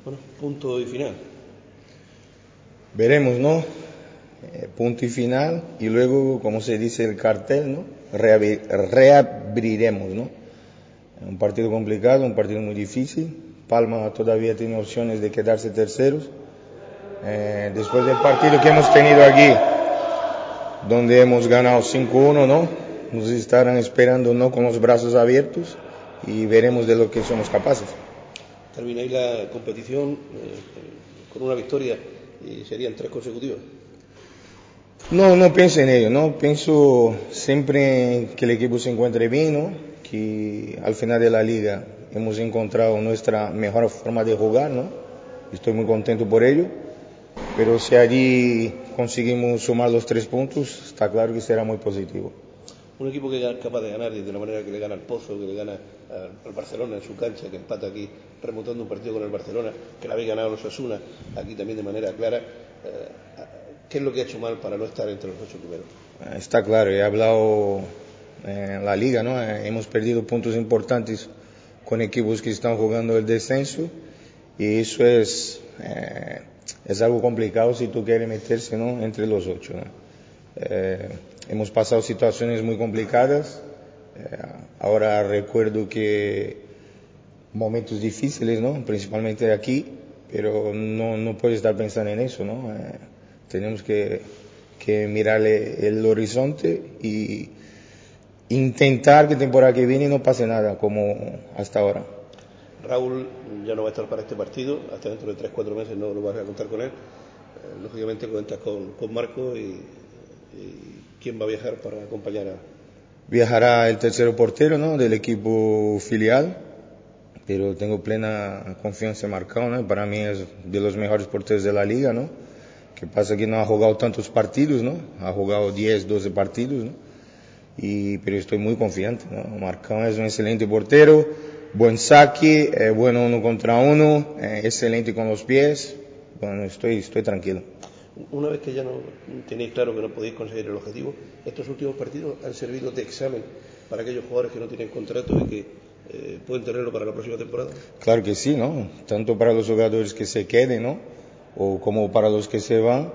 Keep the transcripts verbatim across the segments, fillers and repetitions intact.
Bueno, punto y final. Veremos, ¿no? Eh, punto y final, y luego, como se dice el cartel, ¿no? Reabri- reabriremos, ¿no? Un partido complicado, un partido muy difícil. Palma todavía tiene opciones de quedarse terceros. Eh, después del partido que hemos tenido aquí, donde hemos ganado cinco uno, ¿no? Nos estarán esperando, ¿no? Con los brazos abiertos, y veremos de lo que somos capaces. Termináis la competición eh, con una victoria y serían tres consecutivas. No, no pienso en ello, ¿no? Pienso siempre que el equipo se encuentre bien, ¿no? Que al final de la liga hemos encontrado nuestra mejor forma de jugar, ¿no? Estoy muy contento por ello. Pero si allí conseguimos sumar los tres puntos, está claro que será muy positivo. Un equipo que es capaz de ganar de la manera que le gana al Pozo, que le gana al Barcelona en su cancha, que empata aquí remontando un partido con el Barcelona, que le habéis ganado a los Osasuna aquí también de manera clara. ¿Qué es lo que ha hecho mal para no estar entre los ocho primeros? Está claro, he hablado en la liga, ¿no? Hemos perdido puntos importantes con equipos que están jugando el descenso, y eso es, eh, es algo complicado si tú quieres meterse, ¿no? Entre los ocho, ¿no? Eh, hemos pasado situaciones muy complicadas. Eh, ahora recuerdo que momentos difíciles, ¿no? Principalmente aquí, pero no, no puedo estar pensando en eso, ¿no? Eh, tenemos que, que mirarle el horizonte y intentar que temporada que viene no pase nada como hasta ahora. Raúl ya no va a estar para este partido, hasta dentro de tres o cuatro meses no lo vas a contar con él. Eh, lógicamente cuentas con, con Marco y, y ¿quién va a viajar para acompañar a...? Viajará el tercero portero, ¿no? Del equipo filial, pero tengo plena confianza en Marcão, ¿no? Para mí es de los mejores porteros de la liga, ¿no? Que pasa que no ha jugado tantos partidos, ¿no? Ha jugado diez, doce partidos, ¿no? Y, pero estoy muy confiante, ¿no? Marcão es un excelente portero, buen saque, eh, bueno uno contra uno, eh, excelente con los pies. Bueno, estoy, estoy tranquilo. Una vez que ya no tenéis claro que no podéis conseguir el objetivo, estos últimos partidos han servido de examen para aquellos jugadores que no tienen contrato y que eh, pueden tenerlo para la próxima temporada. Claro que sí, ¿no? Tanto para los jugadores que se queden, ¿no? O como para los que se van.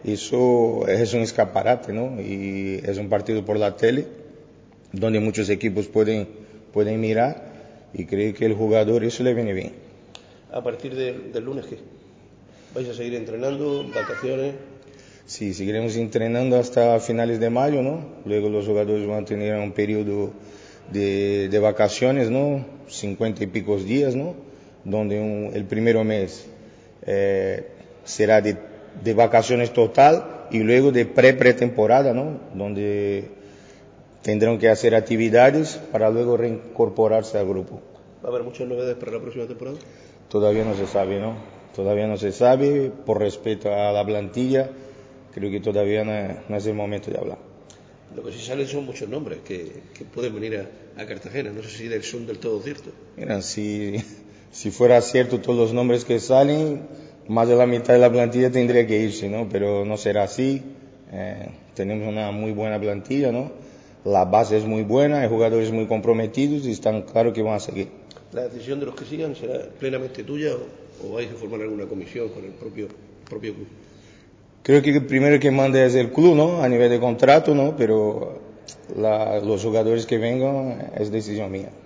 Eso es un escaparate, ¿no? Y es un partido por la tele donde muchos equipos pueden, pueden mirar, y creo que el jugador eso le viene bien. A partir de, del lunes, ¿qué? ¿Vais a seguir entrenando? ¿Vacaciones? Sí, seguiremos entrenando hasta finales de mayo, ¿no? Luego los jugadores van a tener un periodo de, de vacaciones, ¿no? cincuenta y picos días, ¿no? Donde un, el primer mes eh, será de, de vacaciones total, y luego de pre-pretemporada, ¿no? Donde tendrán que hacer actividades para luego reincorporarse al grupo. ¿Va a haber muchas novedades para la próxima temporada? Todavía no se sabe, ¿no? Todavía no se sabe, por respeto a la plantilla, creo que todavía no, no es el momento de hablar. Lo que sí salen son muchos nombres que, que pueden venir a, a Cartagena. No sé si son del todo cierto. Mira, si, si fuera cierto todos los nombres que salen, más de la mitad de la plantilla tendría que irse, ¿no? Pero no será así. Eh, tenemos una muy buena plantilla, ¿no? La base es muy buena, hay jugadores muy comprometidos y están claros que van a seguir. ¿La decisión de los que sigan será plenamente tuya o, o vais a formar alguna comisión con el propio, propio club? Creo que el primero que manda es el club, ¿no? A nivel de contrato, ¿no? Pero la, los jugadores que vengan es decisión mía.